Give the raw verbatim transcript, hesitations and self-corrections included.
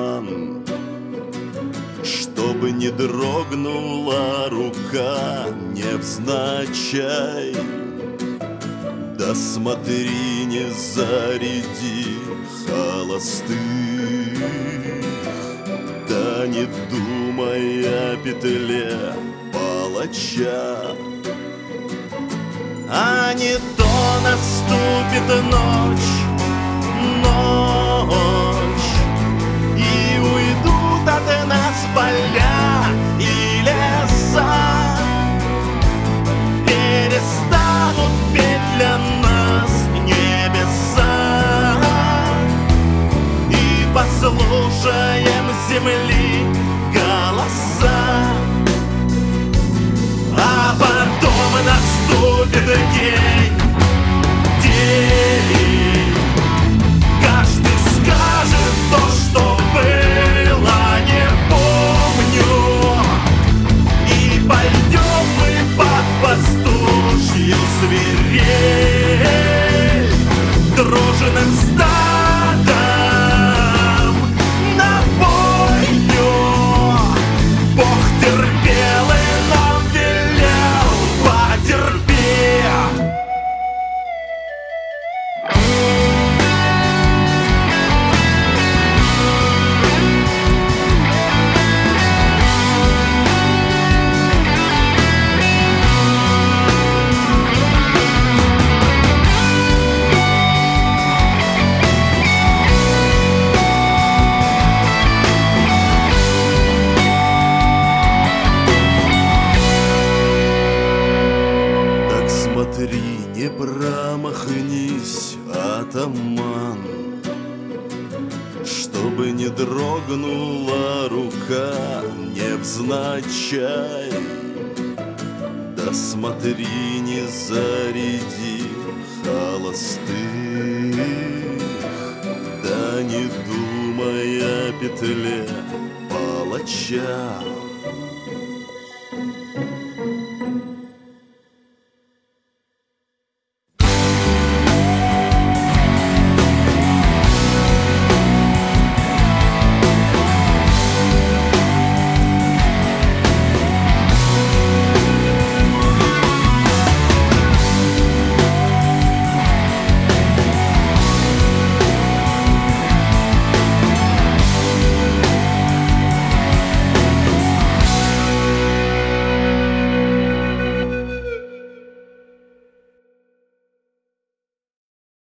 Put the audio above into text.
атаман, чтобы не дрогнула рука, невзначай. Да смотри, не заряди холостых, да не думай о петле палача. А не то наступит ночь, ночь, и уйдут от нас поля и леса, перестанут петь для нас небеса, и послушаем земли голоса. А потом наступит день, день, каждый скажет то, что было, не помню, и пойдем мы под пастушью свирель, дружным стадом на бойню. Бог терпел и нам велел: потерпи. Смотри, не промахнись, атаман, чтобы не дрогнула рука, невзначай. Да смотри, не заряди холостых, да не думай о петле палача.